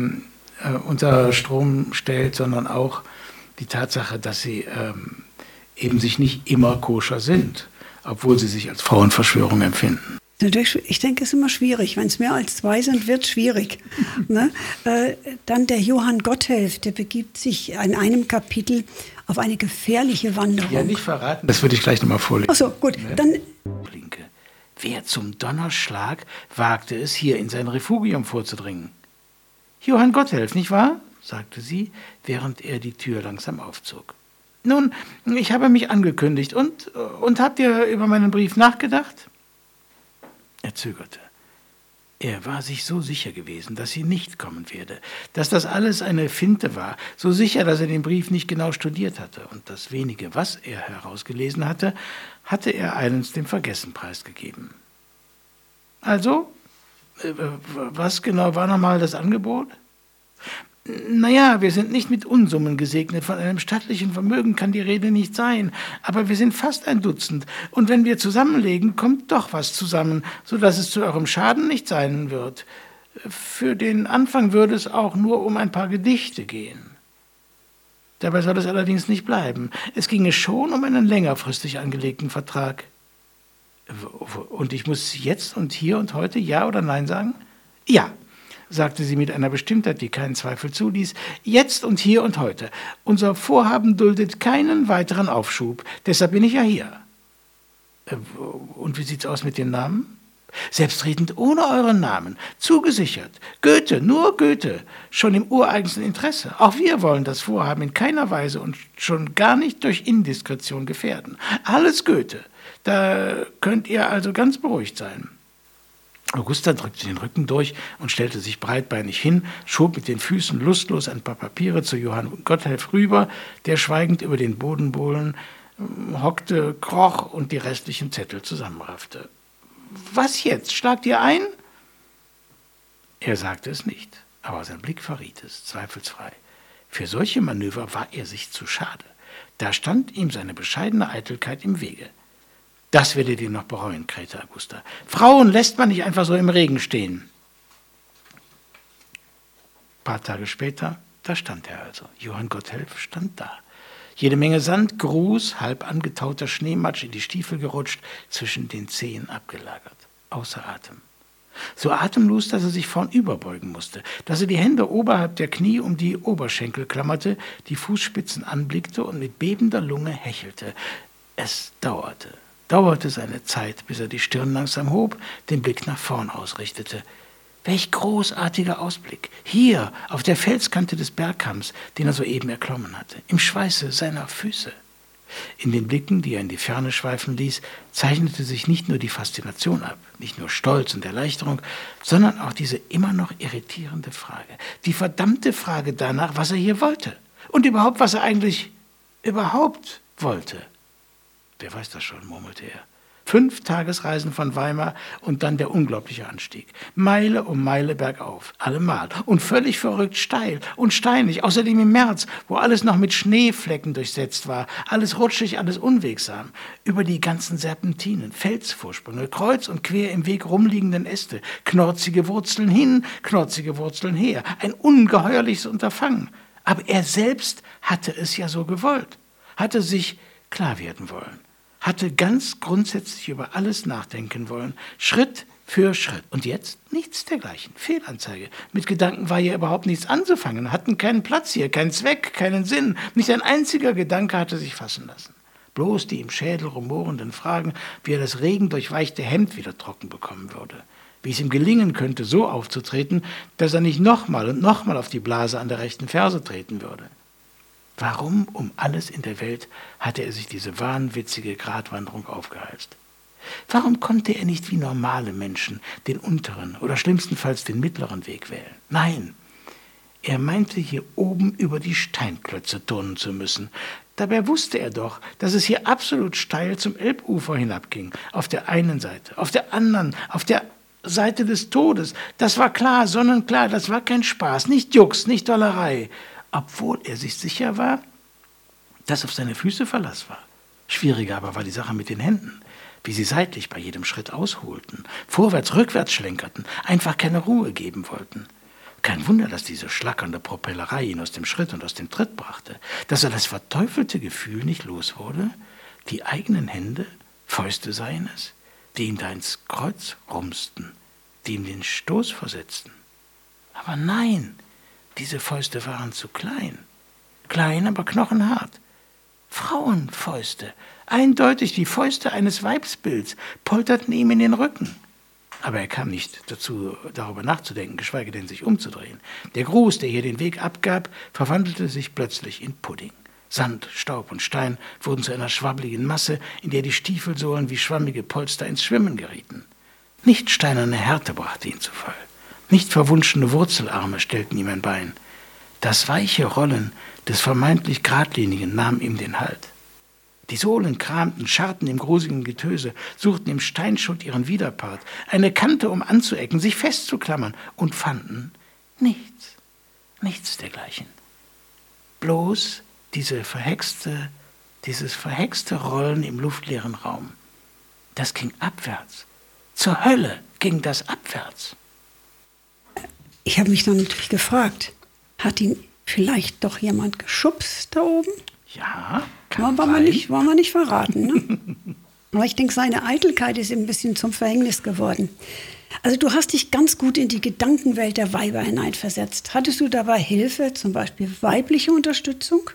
unter Strom stellt, sondern auch die Tatsache, dass sie eben sich nicht immer koscher sind, obwohl sie sich als Frauenverschwörung empfinden. Ich denke, es ist immer schwierig. Wenn es mehr als 2 sind, wird es schwierig. Ne? Dann der Johann Gotthelf, der begibt sich in einem Kapitel auf eine gefährliche Wanderung. Ja, nicht verraten. Das würde ich gleich nochmal vorlesen. Ach so, gut. Ne? Dann Blinke. Wer zum Donnerschlag wagte es, hier in sein Refugium vorzudringen? Johann Gotthelf, nicht wahr? Sagte sie, während er die Tür langsam aufzog. Nun, ich habe mich angekündigt und habt ihr über meinen Brief nachgedacht? Er zögerte. Er war sich so sicher gewesen, dass sie nicht kommen werde, dass das alles eine Finte war, so sicher, dass er den Brief nicht genau studiert hatte. Und das wenige, was er herausgelesen hatte, hatte er eilends dem Vergessen preisgegeben. Also, was genau war nochmal das Angebot? Naja, wir sind nicht mit Unsummen gesegnet, von einem stattlichen Vermögen kann die Rede nicht sein, aber wir sind fast ein Dutzend, und wenn wir zusammenlegen, kommt doch was zusammen, so dass es zu eurem Schaden nicht sein wird. Für den Anfang würde es auch nur um ein paar Gedichte gehen. Dabei soll es allerdings nicht bleiben. Es ginge schon um einen längerfristig angelegten Vertrag. Und ich muss jetzt und hier und heute Ja oder Nein sagen? Ja, sagte sie mit einer Bestimmtheit, die keinen Zweifel zuließ. Jetzt und hier und heute. Unser Vorhaben duldet keinen weiteren Aufschub. Deshalb bin ich ja hier. Und wie sieht's aus mit den Namen? Selbstredend ohne euren Namen, zugesichert. Goethe, nur Goethe, schon im ureigensten Interesse. Auch wir wollen das Vorhaben in keiner Weise und schon gar nicht durch Indiskretion gefährden. Alles Goethe, da könnt ihr also ganz beruhigt sein. Augusta drückte den Rücken durch und stellte sich breitbeinig hin, schob mit den Füßen lustlos ein paar Papiere zu Johann Gotthelf rüber, der schweigend über den Bodenbohlen hockte, kroch und die restlichen Zettel zusammenraffte. Was jetzt? Schlagt ihr ein? Er sagte es nicht, aber sein Blick verriet es, zweifelsfrei. Für solche Manöver war er sich zu schade. Da stand ihm seine bescheidene Eitelkeit im Wege. Das werdet ihr noch bereuen, krähte Augusta. Frauen lässt man nicht einfach so im Regen stehen. Ein paar Tage später, da stand er also. Johann Gotthelf stand da. Jede Menge Sand, Grus, halb angetauter Schneematsch in die Stiefel gerutscht, zwischen den Zehen abgelagert, außer Atem. So atemlos, dass er sich vornüber beugen musste, dass er die Hände oberhalb der Knie um die Oberschenkel klammerte, die Fußspitzen anblickte und mit bebender Lunge hechelte. Es dauerte seine Zeit, bis er die Stirn langsam hob, den Blick nach vorn ausrichtete. Welch großartiger Ausblick! Hier, auf der Felskante des Bergkamms, den er soeben erklommen hatte, im Schweiße seiner Füße. In den Blicken, die er in die Ferne schweifen ließ, zeichnete sich nicht nur die Faszination ab, nicht nur Stolz und Erleichterung, sondern auch diese immer noch irritierende Frage. Die verdammte Frage danach, was er hier wollte. Und überhaupt, was er eigentlich überhaupt wollte. Wer weiß das schon, murmelte er. 5 Tagesreisen von Weimar und dann der unglaubliche Anstieg. Meile um Meile bergauf, allemal. Und völlig verrückt steil und steinig. Außerdem im März, wo alles noch mit Schneeflecken durchsetzt war. Alles rutschig, alles unwegsam. Über die ganzen Serpentinen, Felsvorsprünge, kreuz und quer im Weg rumliegenden Äste. Knorzige Wurzeln hin, knorzige Wurzeln her. Ein ungeheuerliches Unterfangen. Aber er selbst hatte es ja so gewollt. Hatte sich klar werden wollen. Hatte ganz grundsätzlich über alles nachdenken wollen, Schritt für Schritt. Und jetzt nichts dergleichen. Fehlanzeige. Mit Gedanken war hier überhaupt nichts anzufangen, hatten keinen Platz hier, keinen Zweck, keinen Sinn. Nicht ein einziger Gedanke hatte sich fassen lassen. Bloß die im Schädel rumorenden Fragen, wie er das regendurchweichte Hemd wieder trocken bekommen würde. Wie es ihm gelingen könnte, so aufzutreten, dass er nicht nochmal und nochmal auf die Blase an der rechten Ferse treten würde. Warum um alles in der Welt hatte er sich diese wahnwitzige Gratwanderung aufgehalst? Warum konnte er nicht wie normale Menschen den unteren oder schlimmstenfalls den mittleren Weg wählen? Nein, er meinte hier oben über die Steinklötze turnen zu müssen. Dabei wusste er doch, dass es hier absolut steil zum Elbufer hinabging, auf der einen Seite, auf der anderen, auf der Seite des Todes. Das war klar, sonnenklar, das war kein Spaß, nicht Jux, nicht Dollerei. Obwohl er sich sicher war, dass auf seine Füße Verlass war. Schwieriger aber war die Sache mit den Händen, wie sie seitlich bei jedem Schritt ausholten, vorwärts, rückwärts schlenkerten, einfach keine Ruhe geben wollten. Kein Wunder, dass diese schlackernde Propellerei ihn aus dem Schritt und aus dem Tritt brachte, dass er das verteufelte Gefühl nicht los wurde, die eigenen Hände, Fäuste seien es, die ihm da ins Kreuz rumsten, die ihm den Stoß versetzten. Aber nein, diese Fäuste waren zu klein. Klein, aber knochenhart. Frauenfäuste, eindeutig die Fäuste eines Weibsbilds, polterten ihm in den Rücken. Aber er kam nicht dazu, darüber nachzudenken, geschweige denn sich umzudrehen. Der Gruß, der hier den Weg abgab, verwandelte sich plötzlich in Pudding. Sand, Staub und Stein wurden zu einer schwabbligen Masse, in der die Stiefelsohlen wie schwammige Polster ins Schwimmen gerieten. Nicht steinerne Härte brachte ihn zu Fall. Nicht verwunschene Wurzelarme stellten ihm ein Bein. Das weiche Rollen des vermeintlich Gradlinigen nahm ihm den Halt. Die Sohlen kramten, scharrten im grusigen Getöse, suchten im Steinschutt ihren Widerpart, eine Kante, um anzuecken, sich festzuklammern, und fanden nichts, nichts dergleichen. Bloß dieses verhexte Rollen im luftleeren Raum. Das ging abwärts. Zur Hölle ging das abwärts. Ich habe mich dann natürlich gefragt, hat ihn vielleicht doch jemand geschubst da oben? Ja, wollen wir nicht verraten, ne? Aber ich denke, seine Eitelkeit ist ihm ein bisschen zum Verhängnis geworden. Also du hast dich ganz gut in die Gedankenwelt der Weiber hineinversetzt. Hattest du dabei Hilfe, zum Beispiel weibliche Unterstützung?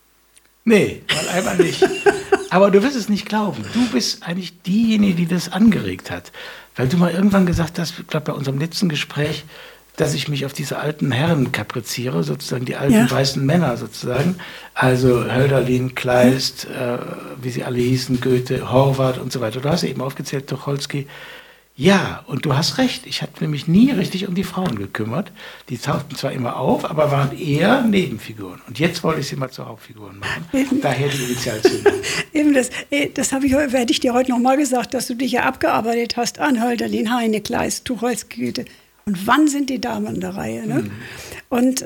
Nee, weil einmal nicht. Aber du wirst es nicht glauben. Du bist eigentlich diejenige, die das angeregt hat. Weil du mal irgendwann gesagt hast, ich glaube bei unserem letzten Gespräch, dass ich mich auf diese alten Herren kapriziere, sozusagen die alten weißen Männer sozusagen. Also Hölderlin, Kleist, wie sie alle hießen, Goethe, Horvath und so weiter. Du hast ja eben aufgezählt, Tucholsky. Ja, und du hast recht. Ich habe nämlich nie richtig um die Frauen gekümmert. Die tauchten zwar immer auf, aber waren eher Nebenfiguren. Und jetzt wollte ich sie mal zu Hauptfiguren machen. Daher die Initialzündung. Eben das hätte ich dir heute noch mal gesagt, dass du dich ja abgearbeitet hast an Hölderlin, Heine, Kleist, Tucholsky, Goethe. Und wann sind die Damen in der Reihe? Ne? Und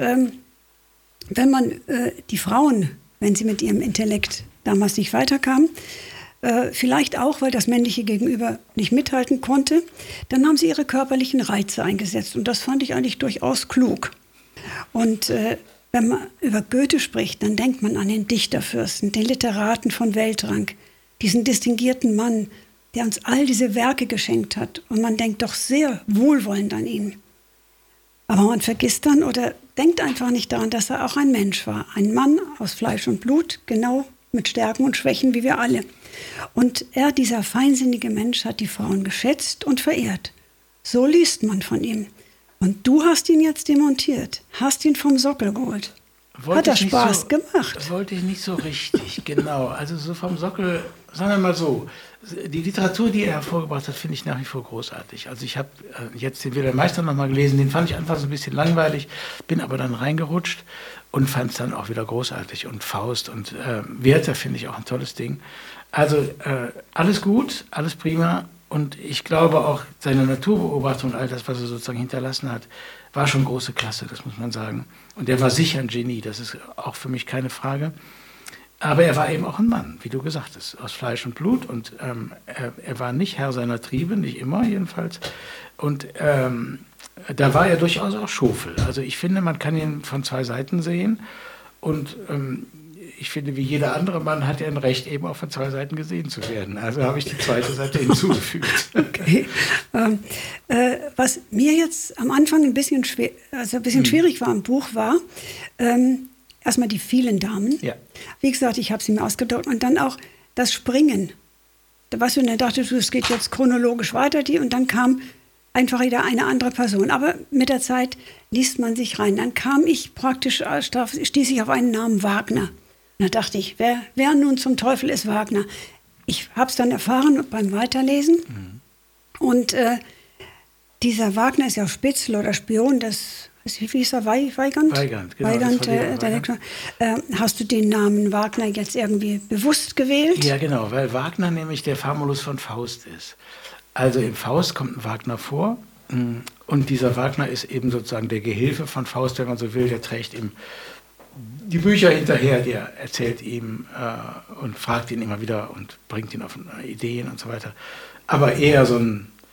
wenn man die Frauen, wenn sie mit ihrem Intellekt damals nicht weiterkamen, vielleicht auch, weil das männliche Gegenüber nicht mithalten konnte, dann haben sie ihre körperlichen Reize eingesetzt. Und das fand ich eigentlich durchaus klug. Und wenn man über Goethe spricht, dann denkt man an den Dichterfürsten, den Literaten von Weltrang, diesen distinguierten Mann, der uns all diese Werke geschenkt hat. Und man denkt doch sehr wohlwollend an ihn. Aber man vergisst dann oder denkt einfach nicht daran, dass er auch ein Mensch war. Ein Mann aus Fleisch und Blut, genau mit Stärken und Schwächen wie wir alle. Und er, dieser feinsinnige Mensch, hat die Frauen geschätzt und verehrt. So liest man von ihm. Und du hast ihn jetzt demontiert, hast ihn vom Sockel geholt. Hat er Spaß gemacht? Wollte ich nicht so richtig, genau. Also so vom Sockel, sagen wir mal so, die Literatur, die er hervorgebracht hat, finde ich nach wie vor großartig. Also ich habe jetzt den Wilhelm Meister noch mal gelesen, den fand ich anfangs ein bisschen langweilig, bin aber dann reingerutscht und fand es dann auch wieder großartig. Und Faust und Werther finde ich auch ein tolles Ding. Also alles gut, alles prima. Und ich glaube auch, seine Naturbeobachtung und all das, was er sozusagen hinterlassen hat, war schon große Klasse, das muss man sagen. Und er war sicher ein Genie, das ist auch für mich keine Frage. Aber er war eben auch ein Mann, wie du gesagt hast, aus Fleisch und Blut. Und er war nicht Herr seiner Triebe, nicht immer jedenfalls. Und da war er durchaus auch Schofel. Also ich finde, man kann ihn von zwei Seiten sehen. Und ich finde, wie jeder andere Mann hat er ein Recht, eben auch von zwei Seiten gesehen zu werden. Also habe ich die zweite Seite hinzugefügt. Okay. Was mir jetzt am Anfang ein bisschen schwierig war im Buch, war erstmal die vielen Damen. Ja. Wie gesagt, ich habe sie mir ausgedruckt. Und dann auch das Springen. Weißt du, und dann dachte du, es geht jetzt chronologisch weiter. Und dann kam einfach wieder eine andere Person. Aber mit der Zeit liest man sich rein. Dann kam ich praktisch, stieß ich auf einen Namen Wagner. Und da dachte ich, wer nun zum Teufel ist Wagner? Ich habe es dann erfahren beim Weiterlesen. Und dieser Wagner ist ja Spitzel oder Spion, wie hieß er, Weigand? Weigand, genau. Weigand. Hast du den Namen Wagner jetzt irgendwie bewusst gewählt? Ja, genau, weil Wagner nämlich der Famulus von Faust ist. Also im Faust kommt ein Wagner vor und dieser Wagner ist eben sozusagen der Gehilfe von Faust, wenn man so will, der trägt ihm die Bücher hinterher, der erzählt ihm und fragt ihn immer wieder und bringt ihn auf Ideen und so weiter. Aber eher so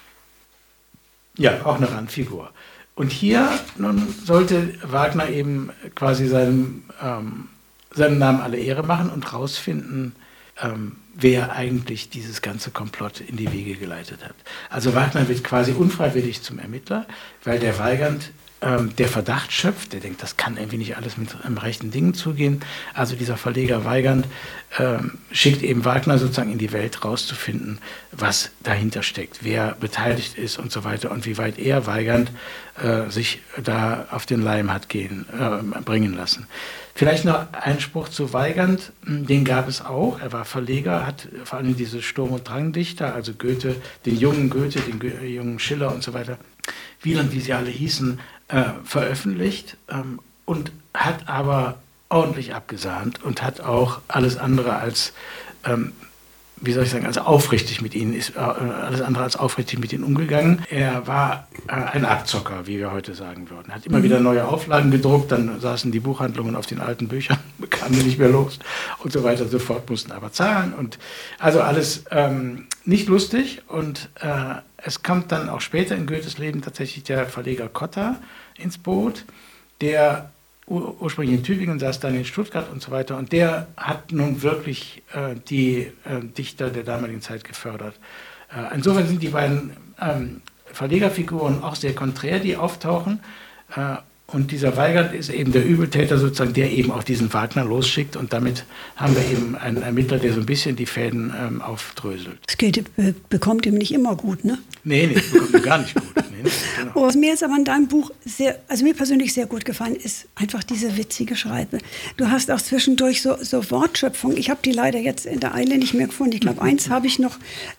auch eine Randfigur. Und hier nun sollte Wagner eben quasi seinem Namen alle Ehre machen und rausfinden, wer eigentlich dieses ganze Komplott in die Wege geleitet hat. Also Wagner wird quasi unfreiwillig zum Ermittler, weil der Weigand der Verdacht schöpft, der denkt, das kann irgendwie nicht alles mit rechten Dingen zugehen. Also dieser Verleger Weigand schickt eben Wagner sozusagen in die Welt rauszufinden, was dahinter steckt, wer beteiligt ist und so weiter und wie weit er, Weigand, sich da auf den Leim hat bringen lassen. Vielleicht noch ein Spruch zu Weigand, den gab es auch. Er war Verleger, hat vor allem diese Sturm- und Drangdichter, also Goethe, den jungen jungen Schiller und so weiter, Wieland, wie sie alle hießen, veröffentlicht und hat aber ordentlich abgesahnt und hat auch alles andere als, als aufrichtig mit ihnen, ist alles andere als aufrichtig mit ihnen umgegangen. Er war ein Abzocker, wie wir heute sagen würden. Hat immer wieder neue Auflagen gedruckt, dann saßen die Buchhandlungen auf den alten Büchern, bekamen die nicht mehr los und so weiter. Sofort mussten aber zahlen und also alles nicht lustig und es kommt dann auch später in Goethes Leben tatsächlich der Verleger Cotta ins Boot, der ursprünglich in Tübingen, saß dann in Stuttgart und so weiter. Und der hat nun wirklich die Dichter der damaligen Zeit gefördert. Insofern sind die beiden Verlegerfiguren auch sehr konträr, die auftauchen. Und dieser Weigand ist eben der Übeltäter sozusagen, der eben auch diesen Wagner losschickt. Und damit haben wir eben einen Ermittler, der so ein bisschen die Fäden aufdröselt. Das bekommt ihm nicht immer gut, ne? Nee, bekommt ihm gar nicht gut. Nee, genau. Was mir jetzt aber in deinem Buch mir persönlich sehr gut gefallen, ist einfach diese witzige Schreibe. Du hast auch zwischendurch so Wortschöpfung. Ich habe die leider jetzt in der Eile nicht mehr gefunden. Ich glaube, eins habe ich noch.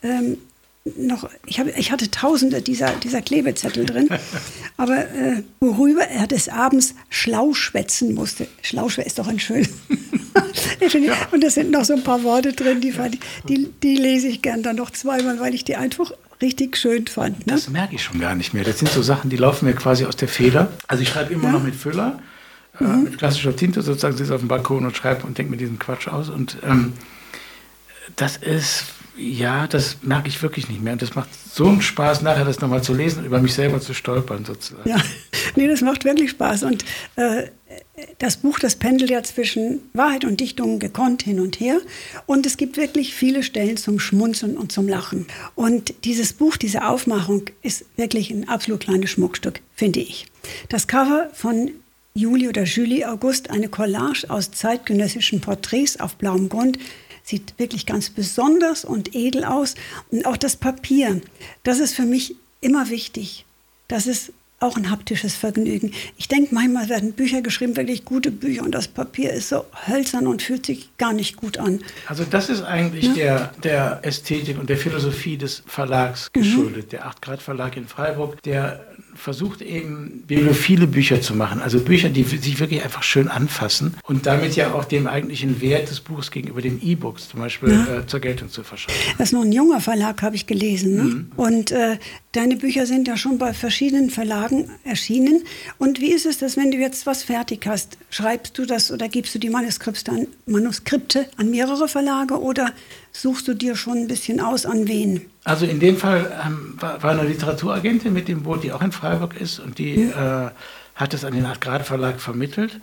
Ich hatte tausende dieser Klebezettel drin, aber worüber er des Abends schlau schwätzen musste. Schlauschwätzen ist doch ein schönes. Ja. Und da sind noch so ein paar Worte drin, die lese ich gern dann noch zweimal, weil ich die einfach richtig schön fand. Ne? Das merke ich schon gar nicht mehr. Das sind so Sachen, die laufen mir quasi aus der Feder. Also ich schreibe immer noch mit Füller, mit klassischer Tinte sozusagen, sitze auf dem Balkon und schreibe und denke mir diesen Quatsch aus. Und das merke ich wirklich nicht mehr. Und das macht so einen Spaß, nachher das nochmal zu lesen und über mich selber zu stolpern sozusagen. Ja, nee, das macht wirklich Spaß. Und das Buch, das pendelt ja zwischen Wahrheit und Dichtung gekonnt hin und her. Und es gibt wirklich viele Stellen zum Schmunzeln und zum Lachen. Und dieses Buch, diese Aufmachung ist wirklich ein absolut kleines Schmuckstück, finde ich. Das Cover von Julie August, eine Collage aus zeitgenössischen Porträts auf blauem Grund, sieht wirklich ganz besonders und edel aus. Und auch das Papier, das ist für mich immer wichtig. Das ist auch ein haptisches Vergnügen. Ich denke, manchmal werden Bücher geschrieben, wirklich gute Bücher, und das Papier ist so hölzern und fühlt sich gar nicht gut an. Also das ist eigentlich der Ästhetik und der Philosophie des Verlags geschuldet. Der 8 Grad Verlag in Freiburg, der versucht eben, bibliophile Bücher zu machen. Also Bücher, die sich wirklich einfach schön anfassen und damit ja auch dem eigentlichen Wert des Buches gegenüber den E-Books zum Beispiel zur Geltung zu verschaffen. Das ist noch ein junger Verlag, habe ich gelesen. Ne? Und deine Bücher sind ja schon bei verschiedenen Verlagen erschienen. Und wie ist es, dass wenn du jetzt was fertig hast, schreibst du das oder gibst du die Manuskripte an mehrere Verlage oder suchst du dir schon ein bisschen aus, an wen? Also in dem Fall war eine Literaturagentin mit dem Boot, die auch in Freiburg ist, und die hat es an den 8 Grad Verlag vermittelt.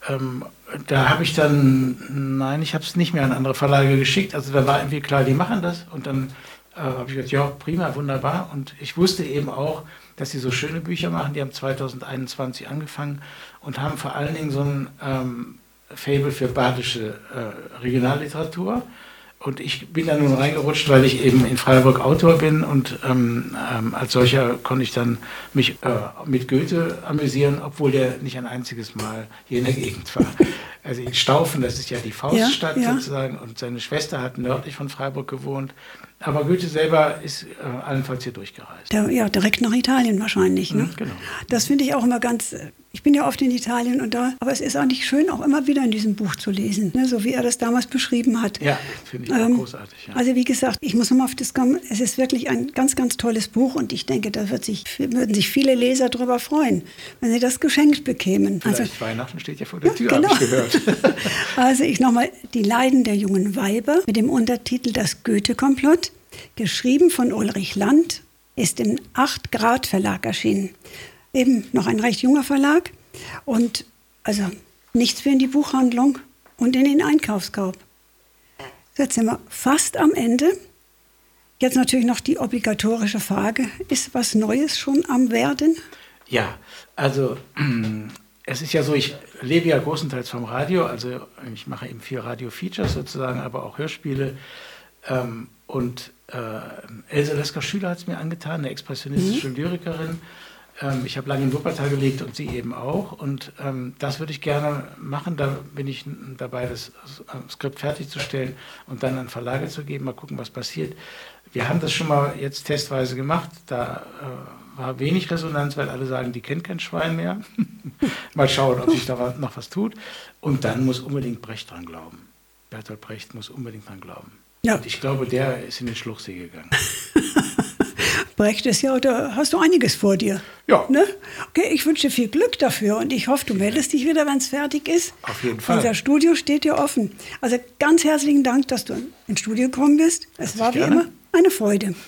Da habe ich dann, ich habe es nicht mehr an andere Verlage geschickt. Also da war irgendwie klar, die machen das. Und dann habe ich gesagt, ja, prima, wunderbar. Und ich wusste eben auch, dass sie so schöne Bücher machen. Die haben 2021 angefangen und haben vor allen Dingen so ein Faible für badische Regionalliteratur. Und ich bin da nun reingerutscht, weil ich eben in Freiburg Autor bin, und als solcher konnte ich dann mich mit Goethe amüsieren, obwohl der nicht ein einziges Mal hier in der Gegend war. Also in Staufen, das ist ja die Fauststadt sozusagen, und seine Schwester hat nördlich von Freiburg gewohnt. Aber Goethe selber ist allenfalls hier durchgereist. Direkt nach Italien wahrscheinlich. Ne? Genau. Das finde ich auch immer ich bin ja oft in Italien aber es ist eigentlich schön, auch immer wieder in diesem Buch zu lesen, ne? So wie er das damals beschrieben hat. Ja, finde ich auch großartig. Ja. Also wie gesagt, ich muss nochmal auf das kommen, es ist wirklich ein ganz, ganz tolles Buch, und ich denke, da würden sich viele Leser darüber freuen, wenn sie das geschenkt bekämen. Vielleicht Weihnachten steht ja vor der Tür, genau. Habe ich gehört. Also ich nochmal, Die Leiden der jungen Weiber mit dem Untertitel Das Goethe-Komplott, geschrieben von Ulrich Land, ist im 8 Grad Verlag erschienen. Eben noch ein recht junger Verlag, und also nichts für in die Buchhandlung und in den Einkaufskorb. Jetzt sind wir fast am Ende. Jetzt natürlich noch die obligatorische Frage, ist was Neues schon am Werden? Ja, also es ist ja so, ich lebe ja großenteils vom Radio, also ich mache eben viel Radio-Features sozusagen, aber auch Hörspiele. Und Else Lasker-Schüler hat es mir angetan, eine expressionistische Lyrikerin. Ich habe lange in Wuppertal gelebt und sie eben auch. Und das würde ich gerne machen. Da bin ich dabei, das Skript fertigzustellen und dann an Verlage zu geben. Mal gucken, was passiert. Wir haben das schon mal jetzt testweise gemacht. Da war wenig Resonanz, weil alle sagen, die kennt kein Schwein mehr. Mal schauen, ob sich da noch was tut. Und dann muss unbedingt Brecht dran glauben. Bertolt Brecht muss unbedingt dran glauben. Ja. Und ich glaube, der ist in den Schluchsee gegangen. Brecht ist ja, da hast du einiges vor dir. Ja. Ne? Okay, ich wünsche dir viel Glück dafür, und ich hoffe, du meldest dich wieder, wenn es fertig ist. Auf jeden Fall. Unser Studio steht dir offen. Also ganz herzlichen Dank, dass du ins Studio gekommen bist. Es war wie immer eine Freude.